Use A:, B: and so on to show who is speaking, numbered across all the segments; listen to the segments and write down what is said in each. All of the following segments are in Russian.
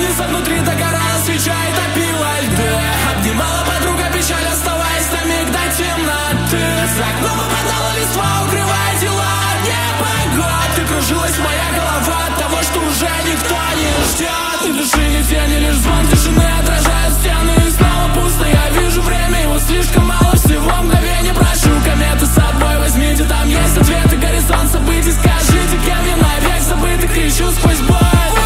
A: сердце внутри догорала свеча и топила льды. Обнимала подруга печаль, оставаясь на миг до темноты. За окном выпадала листва, укрывая тела от непогод. И кружилась моя голова от того, что уже никто не ждет. Ни души, ни тени, лишь звон тишины отражает стены. И снова пусто, я вижу время, его слишком мало, всего мгновение. Прошу кометы с собой, возьмите, там есть ответы. Горизонт событий, скажите, кем я навек забытый. Кричу сквозь боль.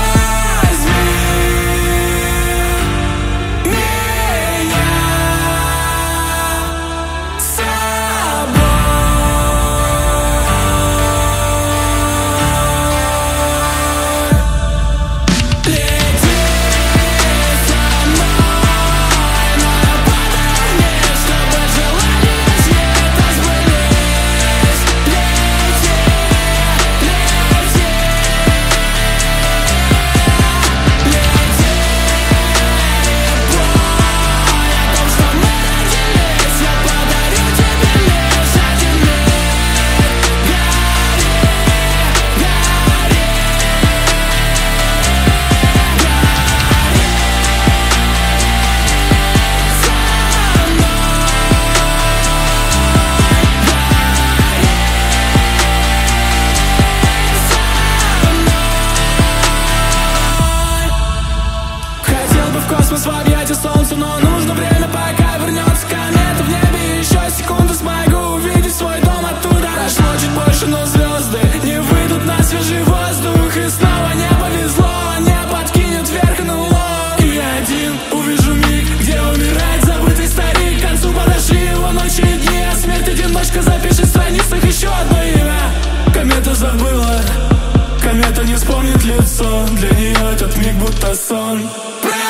A: В объятия солнца, но нужно время, пока вернется комета. В небе еще секунду смогу увидеть свой дом оттуда. Прошло чуть больше, но звезды не выйдут на свежий воздух. И снова не повезло, не подкинет вверх НЛО. И я один увижу миг, где умирает забытый старик. К концу подошли его ночи и дни, а смерть одиночка запишет в страницах еще одно имя. Комета забыла, комета не вспомнит лицо. Для нее этот миг будто сон.